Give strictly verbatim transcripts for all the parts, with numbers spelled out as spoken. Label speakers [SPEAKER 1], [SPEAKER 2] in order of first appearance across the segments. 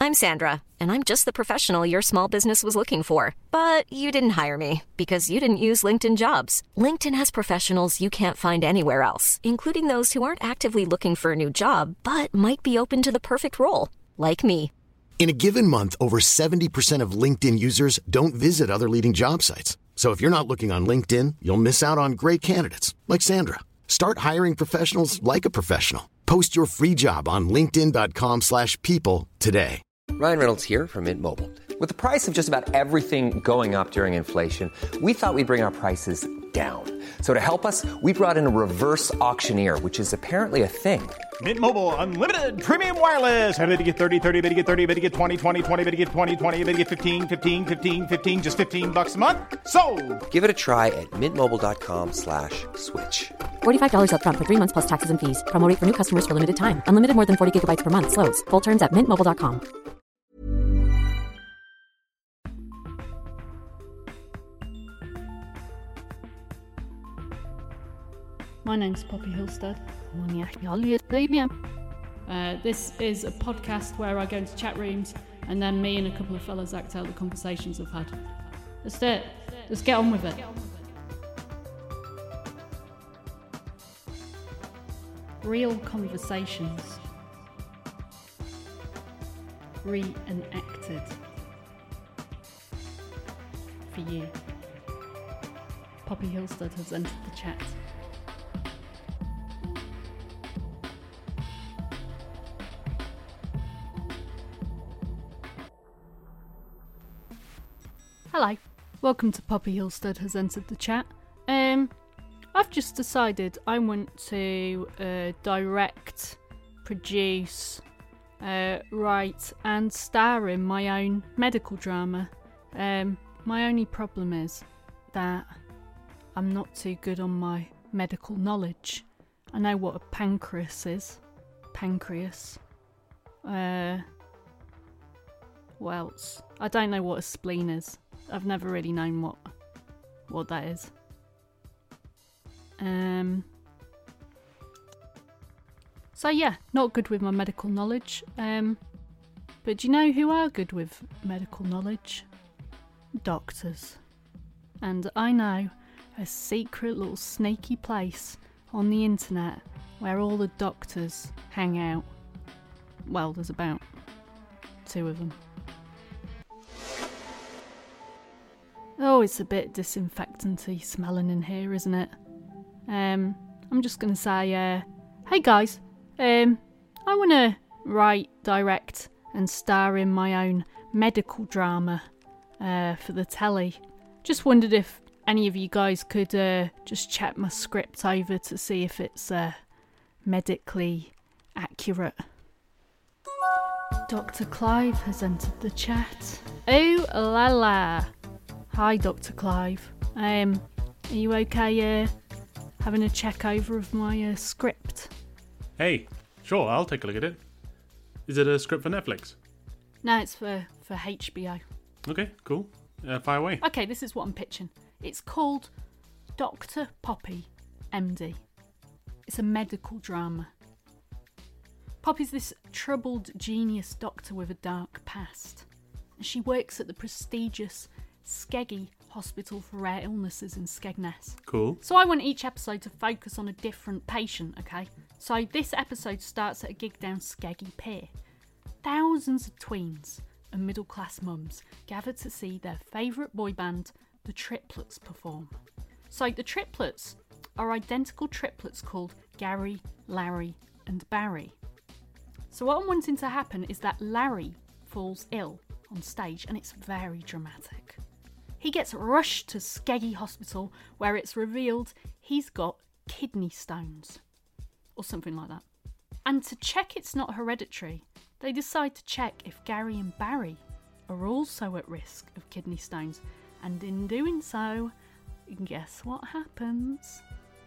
[SPEAKER 1] I'm Sandra, and I'm just the professional your small business was looking for. But you didn't hire me because you didn't use LinkedIn Jobs. LinkedIn has professionals you can't find anywhere else, including those who aren't actively looking for a new job, but might be open to the perfect role, like me.
[SPEAKER 2] In a given month, over seventy percent of LinkedIn users don't visit other leading job sites. So if you're not looking on LinkedIn, you'll miss out on great candidates like Sandra. Start hiring professionals like a professional. Post your free job on linkedin dot com slash people today.
[SPEAKER 3] Ryan Reynolds here from Mint Mobile. With the price of just about everything going up during inflation, we thought we'd bring our prices down. So to help us, we brought in a reverse auctioneer, which is apparently a thing.
[SPEAKER 4] Mint Mobile Unlimited Premium Wireless. How to get thirty, thirty, how to get thirty, how to get twenty, twenty, twenty, how to get twenty, twenty, how to get fifteen, fifteen, fifteen, fifteen, just fifteen bucks a month? Sold!
[SPEAKER 3] Give it a try at mintmobile.com slash switch.
[SPEAKER 5] forty-five dollars up front for three months plus taxes and fees. Promo rate for new customers for limited time. Unlimited more than forty gigabytes per month. Slows full terms at mint mobile dot com.
[SPEAKER 6] My name's Poppy Hillstead. Uh, this is a podcast where I go into chat rooms and then me and a couple of fellas act out the conversations I've had. That's it. Let's get on with it. Real conversations. Reenacted. For you. Poppy Hillstead has entered the chat. Hello, welcome to Poppy Hillstead has entered the chat. Um, I've just decided I want to uh, direct, produce, uh, write and star in my own medical drama. Um, my only problem is that I'm not too good on my medical knowledge. I know what a pancreas is. Pancreas. Uh, what else? I don't know what a spleen is. I've never really known what what that is. Um. So yeah, not good with my medical knowledge. Um, but do you know who are good with medical knowledge? Doctors. And I know a secret little sneaky place on the internet where all the doctors hang out. Well, there's about two of them. Oh, it's a bit disinfectant-y smelling in here, isn't it? Um, I'm just going to say, uh, hey guys, um, I want to write, direct and star in my own medical drama uh, for the telly. Just wondered if any of you guys could uh, just check my script over to see if it's uh, medically accurate. Doctor Clive has entered the chat. Oh la la. Hi, Doctor Clive. Um, are you okay uh, having a check over of my uh, script?
[SPEAKER 7] Hey, sure, I'll take a look at it. Is it a script for Netflix?
[SPEAKER 6] No, it's for, for H B O.
[SPEAKER 7] Okay, cool. Uh, fire away.
[SPEAKER 6] Okay, this is what I'm pitching. It's called Doctor Poppy, M D. It's a medical drama. Poppy's this troubled genius doctor with a dark past. She works at the prestigious Skeggy Hospital for Rare Illnesses in Skegness.
[SPEAKER 7] Cool.
[SPEAKER 6] So I want each episode to focus on a different patient, okay? So this episode starts at a gig down Skeggy Pier. Thousands of tweens and middle-class mums gather to see their favourite boy band, the Triplets, perform. So the Triplets are identical triplets called Gary, Larry and Barry. So what I'm wanting to happen is that Larry falls ill on stage and it's very dramatic. He gets rushed to Skeggy Hospital where it's revealed he's got kidney stones. Or something like that. And to check it's not hereditary, they decide to check if Gary and Barry are also at risk of kidney stones. And in doing so, guess what happens?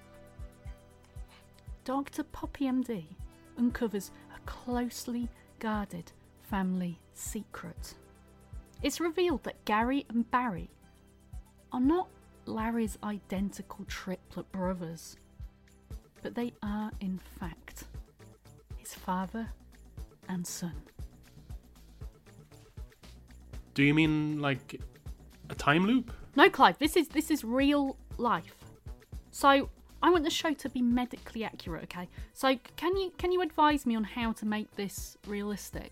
[SPEAKER 6] Doctor Poppy M D uncovers a closely guarded family secret. It's revealed that Gary and Barry are not Larry's identical triplet brothers, but they are in fact his father and son.
[SPEAKER 7] Do you mean like a time loop?
[SPEAKER 6] No, Clive, this is this is real life. So I want the show to be medically accurate, okay? So can you can you advise me on how to make this realistic?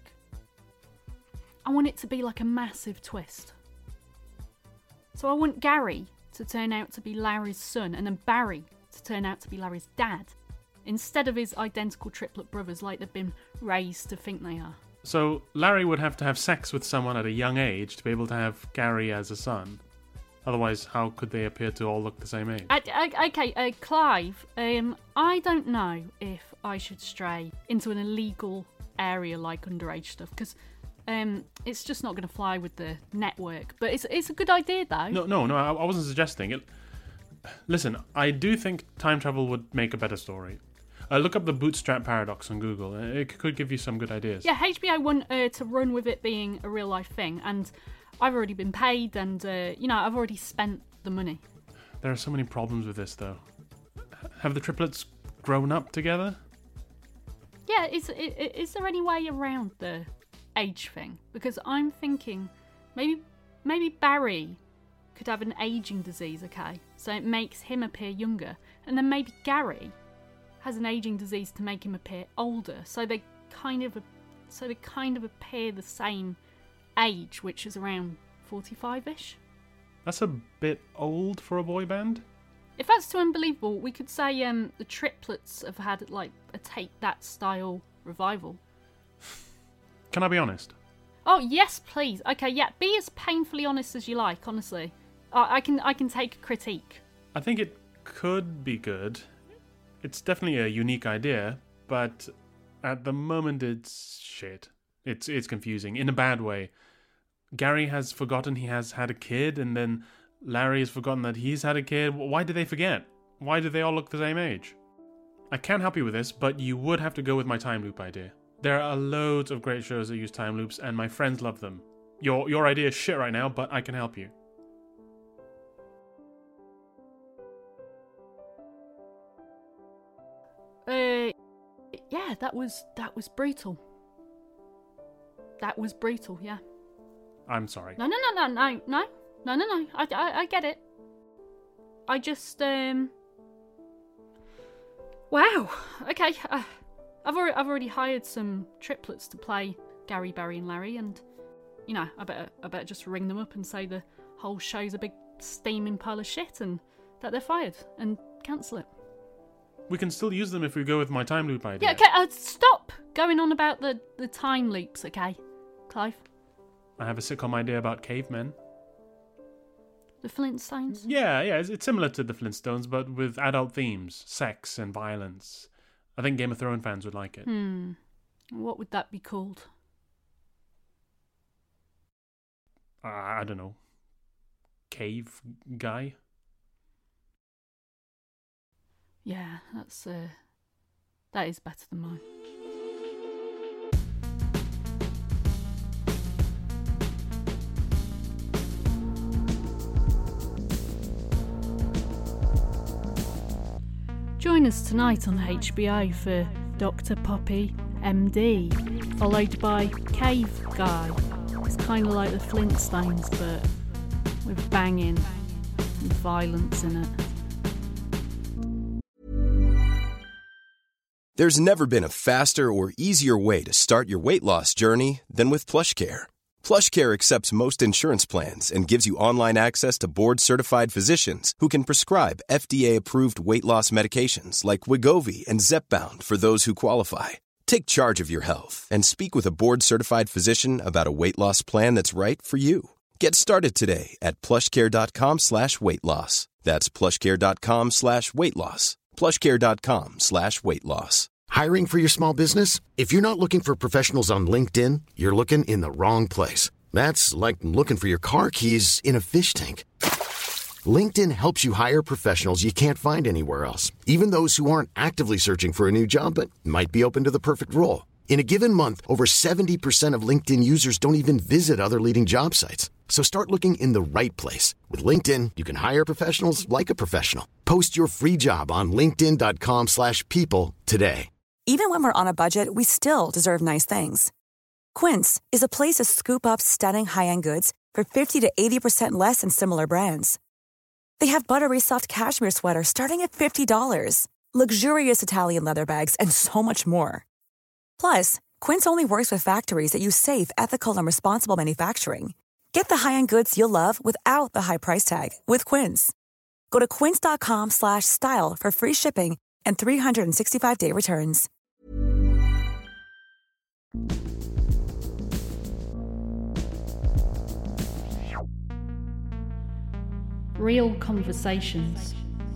[SPEAKER 6] I want it to be like a massive twist. So I want Gary to turn out to be Larry's son, and then Barry to turn out to be Larry's dad, instead of his identical triplet brothers like they've been raised to think they are.
[SPEAKER 7] So Larry would have to have sex with someone at a young age to be able to have Gary as a son. Otherwise, how could they appear to all look the same age?
[SPEAKER 6] Uh, uh, okay, uh, Clive, um, I don't know if I should stray into an illegal area like underage stuff, because um, it's just not going to fly with the network. But it's it's a good idea, though.
[SPEAKER 7] No, no, no, I, I wasn't suggesting it. Listen, I do think time travel would make a better story. Uh, look up the bootstrap paradox on Google. It could give you some good ideas.
[SPEAKER 6] Yeah, H B O want uh, to run with it being a real-life thing, and I've already been paid, and, uh, you know, I've already spent the money.
[SPEAKER 7] There are so many problems with this, though. Have the triplets grown up together?
[SPEAKER 6] Yeah, is, is, is there any way around the age thing? Because I'm thinking maybe maybe Barry could have an aging disease, okay? So it makes him appear younger. And then maybe Gary has an aging disease to make him appear older. So they kind of so they kind of appear the same age, which is around forty-five-ish.
[SPEAKER 7] That's a bit old for a boy band.
[SPEAKER 6] If that's too unbelievable, we could say um, the triplets have had like a Take That style revival.
[SPEAKER 7] Can I be honest?
[SPEAKER 6] Oh yes, please. Okay, yeah, be as painfully honest as you like. Honestly, I, I can I can take a critique.
[SPEAKER 7] I think it could be good. It's definitely a unique idea, but at the moment it's shit. It's it's confusing in a bad way. Gary has forgotten he has had a kid, and then Larry has forgotten that he's had a kid. Why did they forget? Why do they all look the same age? I can't help you with this, but you would have to go with my time loop idea. There are loads of great shows that use time loops, and my friends love them. Your your idea is shit right now, but I can help you.
[SPEAKER 6] Uh, yeah, that was that was brutal. That was brutal, yeah.
[SPEAKER 7] I'm sorry.
[SPEAKER 6] No, no, no, no, no, no, no, no, no. I, I, I get it. I just, um... Wow. Okay. Uh, I've already, I've already hired some triplets to play Gary, Barry, and Larry, and you know, I better, I better just ring them up and say the whole show's a big steaming pile of shit and that they're fired and cancel it.
[SPEAKER 7] We can still use them if we go with my time loop idea.
[SPEAKER 6] Yeah. Okay. Uh, stop going on about the the time loops. Okay, Clive.
[SPEAKER 7] I have a sitcom idea about cavemen.
[SPEAKER 6] The Flintstones?
[SPEAKER 7] Yeah, yeah, it's, it's similar to the Flintstones, but with adult themes, sex and violence. I think Game of Thrones fans would like it.
[SPEAKER 6] Hmm. What would that be called?
[SPEAKER 7] Uh, I don't know. Cave Guy?
[SPEAKER 6] Yeah, that's, uh... that is better than mine. Join us tonight on H B O for Doctor Poppy, M D, followed by Cave Guy. It's kind of like the Flintstones, but with banging and violence in it.
[SPEAKER 8] There's never been a faster or easier way to start your weight loss journey than with PlushCare. PlushCare accepts most insurance plans and gives you online access to board-certified physicians who can prescribe F D A-approved weight loss medications like Wegovy and Zepbound for those who qualify. Take charge of your health and speak with a board-certified physician about a weight loss plan that's right for you. Get started today at plushcare.com slash weight loss. That's plushcare.com slash weight loss. plushcare.com slash weight loss.
[SPEAKER 2] Hiring for your small business? If you're not looking for professionals on LinkedIn, you're looking in the wrong place. That's like looking for your car keys in a fish tank. LinkedIn helps you hire professionals you can't find anywhere else, even those who aren't actively searching for a new job but might be open to the perfect role. In a given month, over seventy percent of LinkedIn users don't even visit other leading job sites. So start looking in the right place. With LinkedIn, you can hire professionals like a professional. Post your free job on linkedin.com slash people today.
[SPEAKER 9] Even when we're on a budget, we still deserve nice things. Quince is a place to scoop up stunning high-end goods for fifty to eighty percent less than similar brands. They have buttery soft cashmere sweaters starting at fifty dollars, luxurious Italian leather bags, and so much more. Plus, Quince only works with factories that use safe, ethical, and responsible manufacturing. Get the high-end goods you'll love without the high price tag with Quince. Go to quince.com slash style for free shipping and three sixty-five day returns.
[SPEAKER 6] Real conversations.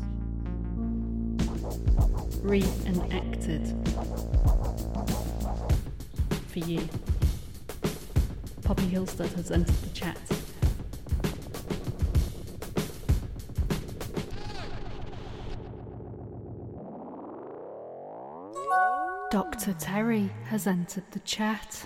[SPEAKER 6] Reenacted. For you. Poppy Hillstead has entered the chat. Doctor Terry has entered the chat.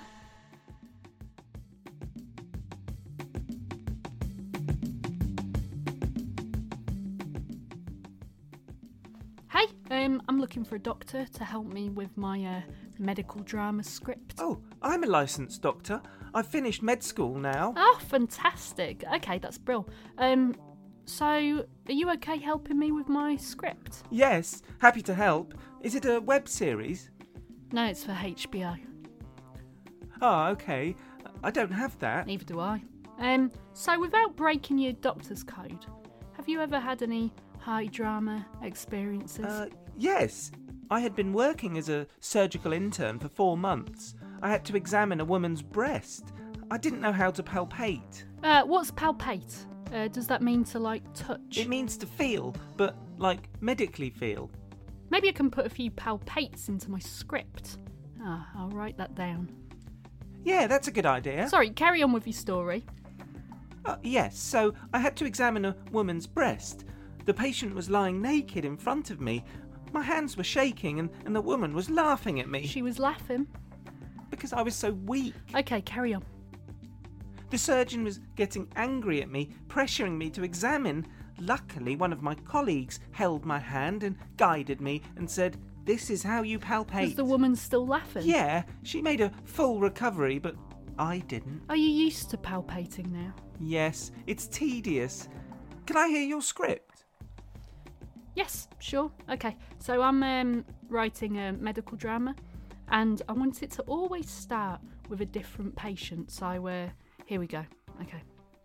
[SPEAKER 6] Hey, um, I'm looking for a doctor to help me with my uh, medical drama script.
[SPEAKER 10] Oh, I'm a licensed doctor. I've finished med school now.
[SPEAKER 6] Oh, fantastic. Okay, that's brilliant. Um, so, are you okay helping me with my script?
[SPEAKER 10] Yes, happy to help. Is it a web series?
[SPEAKER 6] No, it's for H B O.
[SPEAKER 10] Oh, okay. I don't have that.
[SPEAKER 6] Neither do I. Um, so without breaking your doctor's code, have you ever had any high drama experiences?
[SPEAKER 10] Uh, yes. I had been working as a surgical intern for four months. I had to examine a woman's breast. I didn't know how to palpate.
[SPEAKER 6] Uh, what's palpate? Uh, does that mean to, like, touch?
[SPEAKER 10] It means to feel, but, like, medically feel.
[SPEAKER 6] Maybe I can put a few palpates into my script. Ah, I'll write that down.
[SPEAKER 10] Yeah, that's a good idea.
[SPEAKER 6] Sorry, carry on with your story.
[SPEAKER 10] Uh, yes, so I had to examine a woman's breast. The patient was lying naked in front of me. My hands were shaking and, and the woman was laughing at me.
[SPEAKER 6] She was laughing?
[SPEAKER 10] Because I was so weak.
[SPEAKER 6] Okay, carry on.
[SPEAKER 10] The surgeon was getting angry at me, pressuring me to examine. Luckily, one of my colleagues held my hand and guided me and said, "This is how you palpate."
[SPEAKER 6] Was the woman still laughing?
[SPEAKER 10] Yeah, she made a full recovery, but I didn't.
[SPEAKER 6] Are you used to palpating now?
[SPEAKER 10] Yes, it's tedious. Can I hear your script?
[SPEAKER 6] Yes, sure. Okay, so I'm um, writing a medical drama, and I want it to always start with a different patient. So uh, here we go. Okay.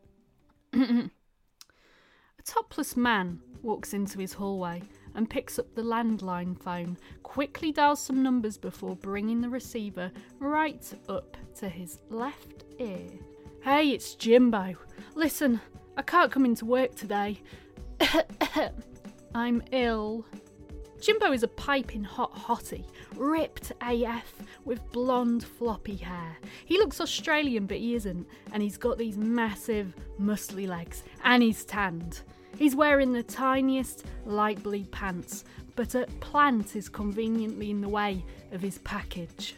[SPEAKER 6] A topless man walks into his hallway and picks up the landline phone, quickly dials some numbers before bringing the receiver right up to his left ear. Hey, it's Jimbo. Listen, I can't come into work today. I'm ill. Jimbo is a piping hot hottie, ripped A F with blonde floppy hair. He looks Australian but he isn't, and he's got these massive muscly legs, and he's tanned. He's wearing the tiniest light blue pants, but a plant is conveniently in the way of his package.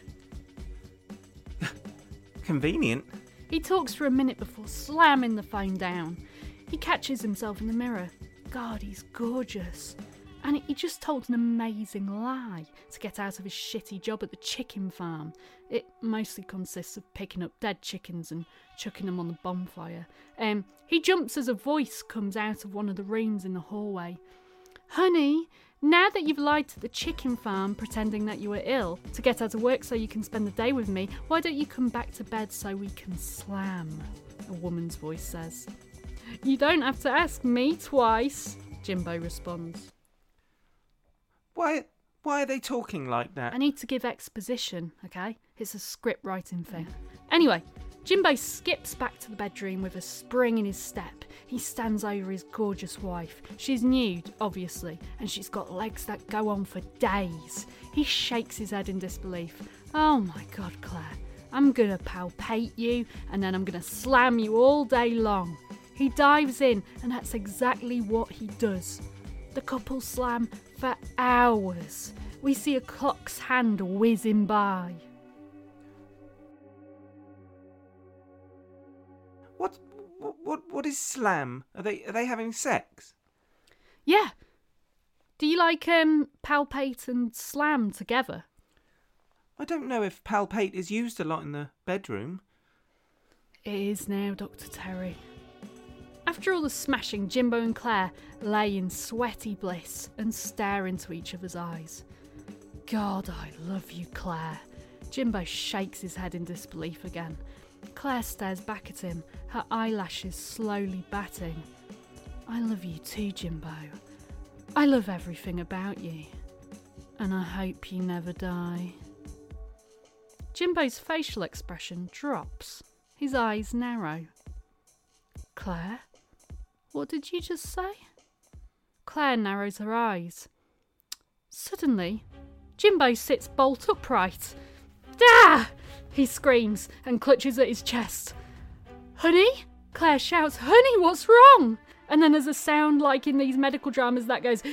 [SPEAKER 10] Convenient?
[SPEAKER 6] He talks for a minute before slamming the phone down. He catches himself in the mirror. God, he's gorgeous. And he just told an amazing lie to get out of his shitty job at the chicken farm. It mostly consists of picking up dead chickens and chucking them on the bonfire. Um, he jumps as a voice comes out of one of the rooms in the hallway. Honey, now that you've lied to the chicken farm pretending that you were ill to get out of work so you can spend the day with me, why don't you come back to bed so we can slam? A woman's voice says. You don't have to ask me twice, Jimbo responds.
[SPEAKER 10] Why why are they talking like that?
[SPEAKER 6] I need to give exposition, okay? It's a script writing thing. Anyway, Jimbo skips back to the bedroom with a spring in his step. He stands over his gorgeous wife. She's nude, obviously, and she's got legs that go on for days. He shakes his head in disbelief. Oh my God, Claire, I'm gonna palpate you and then I'm gonna slam you all day long. He dives in, and that's exactly what he does. The couple slam for hours. We see a clock's hand whizzing by.
[SPEAKER 10] What what what is slam? Are they are they having sex?
[SPEAKER 6] Yeah. Do you like um palpate and slam together?
[SPEAKER 10] I don't know if Palpate is used a lot in the bedroom.
[SPEAKER 6] It is now, Doctor Terry. After all the smashing, Jimbo and Claire lay in sweaty bliss and stare into each other's eyes. God, I love you, Claire. Jimbo shakes his head in disbelief again. Claire stares back at him, her eyelashes slowly batting. I love you too, Jimbo. I love everything about you. And I hope you never die. Jimbo's facial expression drops. His eyes narrow. Claire? What did you just say? Claire narrows her eyes. Suddenly, Jimbo sits bolt upright. Ah! He screams and clutches at his chest. Honey? Claire shouts, Honey, what's wrong? And then there's a sound like in these medical dramas that goes...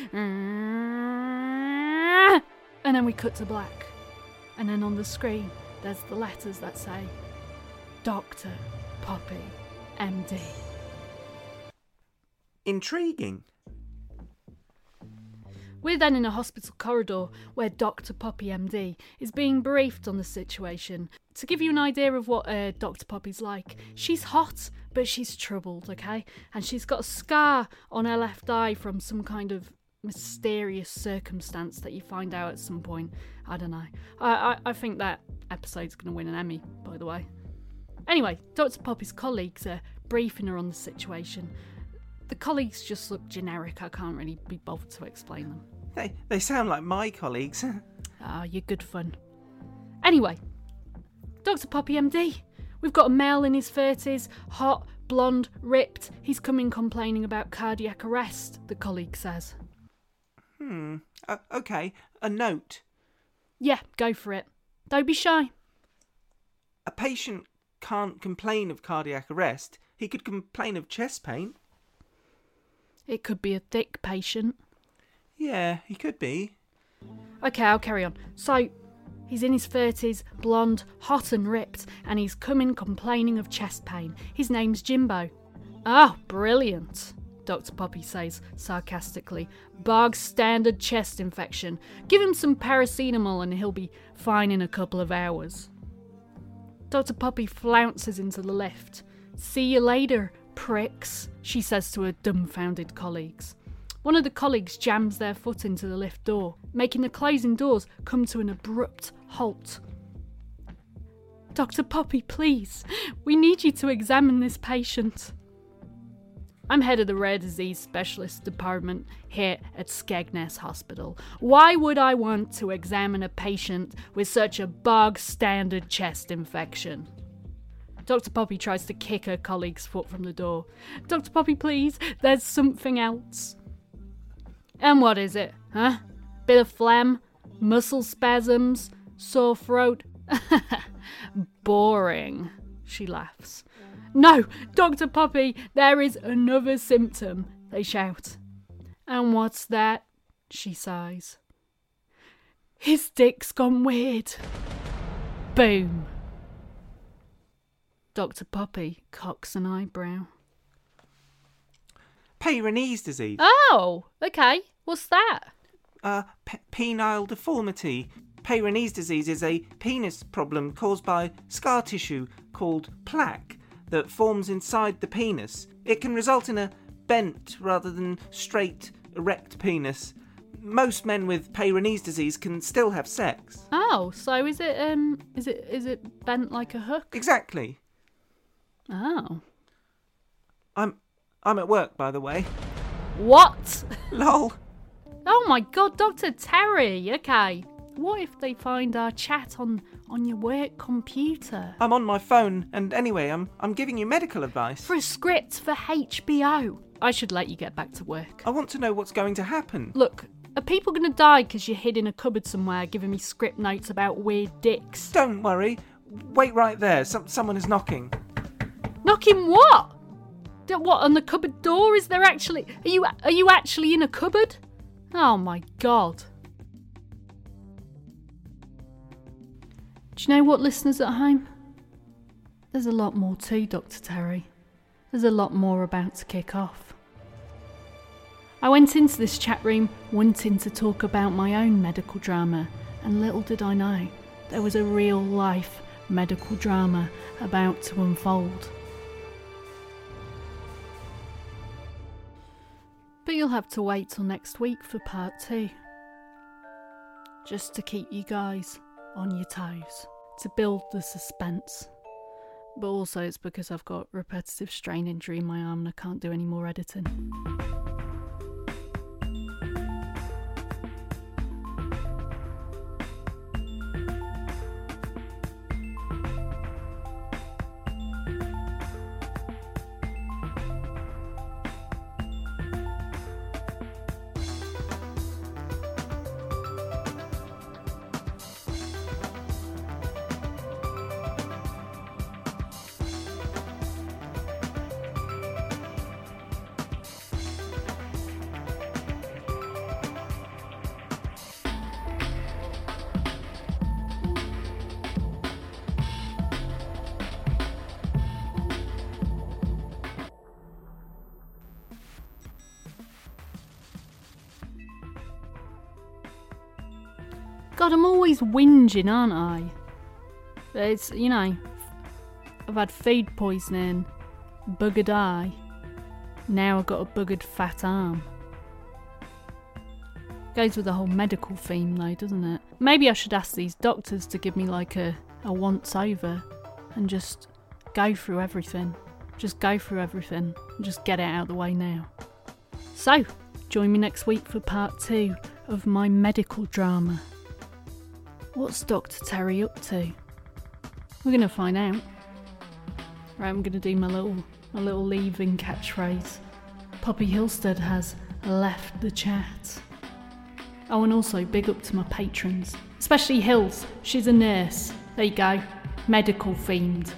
[SPEAKER 6] And then we cut to black. And then on the screen, there's the letters that say, Doctor Poppy, M D.
[SPEAKER 10] Intriguing.
[SPEAKER 6] We're then in a hospital corridor where Doctor Poppy M D is being briefed on the situation. To give you an idea of what uh, Doctor Poppy's like, she's hot, but she's troubled, okay? And she's got a scar on her left eye from some kind of mysterious circumstance that you find out at some point. I don't know. I, I, I think that episode's going to win an Emmy, by the way. Anyway, Doctor Poppy's colleagues are briefing her on the situation. The colleagues just look generic. I can't really be bothered to explain them.
[SPEAKER 10] They they sound like my colleagues.
[SPEAKER 6] Ah, you're good fun. Anyway, Doctor Poppy M D. We've got a male in his thirties, hot, blonde, ripped. He's come in complaining about cardiac arrest, the colleague says.
[SPEAKER 10] Hmm. Uh, okay, a note.
[SPEAKER 6] Yeah, go for it. Don't be shy.
[SPEAKER 10] A patient can't complain of cardiac arrest. He could complain of chest pain.
[SPEAKER 6] It could be a thick patient.
[SPEAKER 10] Yeah, he could be.
[SPEAKER 6] Okay, I'll carry on. So, he's in his thirties, blonde, hot and ripped, and he's come in complaining of chest pain. His name's Jimbo. Oh, brilliant, Doctor Poppy says sarcastically. Bog standard chest infection. Give him some paracetamol and he'll be fine in a couple of hours. Doctor Poppy flounces into the lift. See you later, pricks, she says to her dumbfounded colleagues. One of the colleagues jams their foot into the lift door, making the closing doors come to an abrupt halt. Doctor Poppy, please, we need you to examine this patient. I'm head of the Rare Disease Specialist Department here at Skegness Hospital. Why would I want to examine a patient with such a bog-standard chest infection? Doctor Poppy tries to kick her colleague's foot from the door. Doctor Poppy, please, there's something else. And what is it, huh? Bit of phlegm? Muscle spasms? Sore throat? Boring, she laughs. No, Doctor Poppy, there is another symptom, they shout. And what's that? She sighs. His dick's gone weird. Boom. Doctor Poppy cocks an eyebrow.
[SPEAKER 10] Peyronie's disease.
[SPEAKER 6] Oh, okay. What's that?
[SPEAKER 10] Uh, p- penile deformity. Peyronie's disease is a penis problem caused by scar tissue called plaque that forms inside the penis. It can result in a bent rather than straight, erect penis. Most men with Peyronie's disease can still have sex.
[SPEAKER 6] Oh, so is it um is it is it bent like a hook?
[SPEAKER 10] Exactly.
[SPEAKER 6] Oh.
[SPEAKER 10] I'm I'm at work, by the way.
[SPEAKER 6] What?
[SPEAKER 10] Lol.
[SPEAKER 6] Oh my god, Doctor Terry. Okay. What if they find our chat on, on your work computer?
[SPEAKER 10] I'm on my phone, and anyway, I'm I'm giving you medical advice.
[SPEAKER 6] For a script for H B O. I should let you get back to work.
[SPEAKER 10] I want to know what's going to happen.
[SPEAKER 6] Look, are people going to die because you're hid in a cupboard somewhere giving me script notes about weird dicks?
[SPEAKER 10] Don't worry. Wait right there. Some, someone is knocking.
[SPEAKER 6] Knocking what? D- What, on the cupboard door? Is there actually... Are you, are you actually in a cupboard? Oh my god. Do you know what, listeners at home? There's a lot more to Doctor Terry. There's a lot more about to kick off. I went into this chat room wanting to talk about my own medical drama, and little did I know, there was a real-life medical drama about to unfold. But you'll have to wait till next week for part two. Just to keep you guys on your toes, to build the suspense. But also it's because I've got repetitive strain injury in my arm and I can't do any more editing. God, I'm always whinging, aren't I? But it's, you know, I've had food poisoning, buggered eye, now I've got a buggered fat arm. Goes with the whole medical theme though, doesn't it? Maybe I should ask these doctors to give me like a, a once over and just go through everything. Just go through everything and just get it out of the way now. So, join me next week for part two of my medical drama. What's Doctor Terry up to? We're going to find out. Right, I'm going to do my little my little leaving catchphrase. Poppy Hillstead has left the chat. Oh, and also big up to my patrons. Especially Hills, she's a nurse. There you go, medical themed.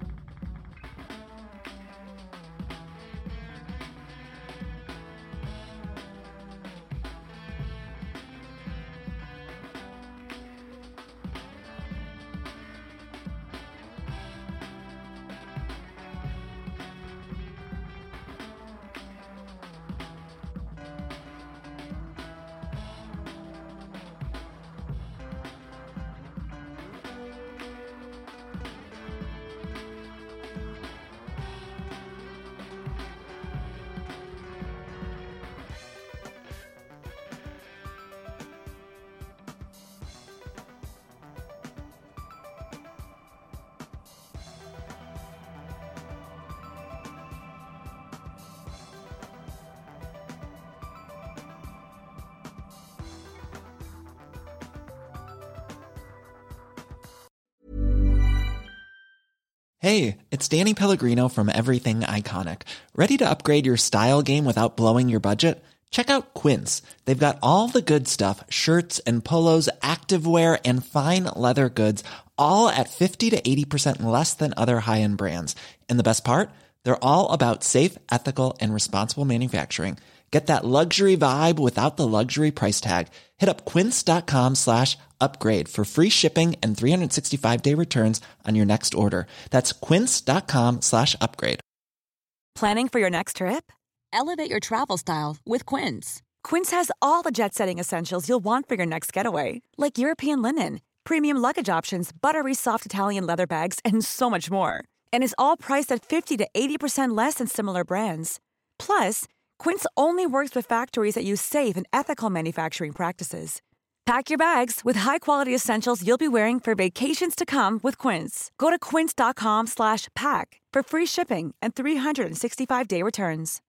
[SPEAKER 11] Hey, it's Danny Pellegrino from Everything Iconic. Ready to upgrade your style game without blowing your budget? Check out Quince. They've got all the good stuff, shirts and polos, activewear, and fine leather goods, all at fifty to eighty percent less than other high-end brands. And the best part? They're all about safe, ethical, and responsible manufacturing. Get that luxury vibe without the luxury price tag. Hit up quince.com slash upgrade for free shipping and three sixty-five day returns on your next order. That's quince.com slash upgrade.
[SPEAKER 9] Planning for your next trip?
[SPEAKER 12] Elevate your travel style with Quince.
[SPEAKER 9] Quince has all the jet-setting essentials you'll want for your next getaway, like European linen, premium luggage options, buttery soft Italian leather bags, and so much more. And is all priced at fifty to eighty percent less than similar brands. Plus, Quince only works with factories that use safe and ethical manufacturing practices. Pack your bags with high-quality essentials you'll be wearing for vacations to come with Quince. Go to quince.com slash pack for free shipping and three sixty-five day returns.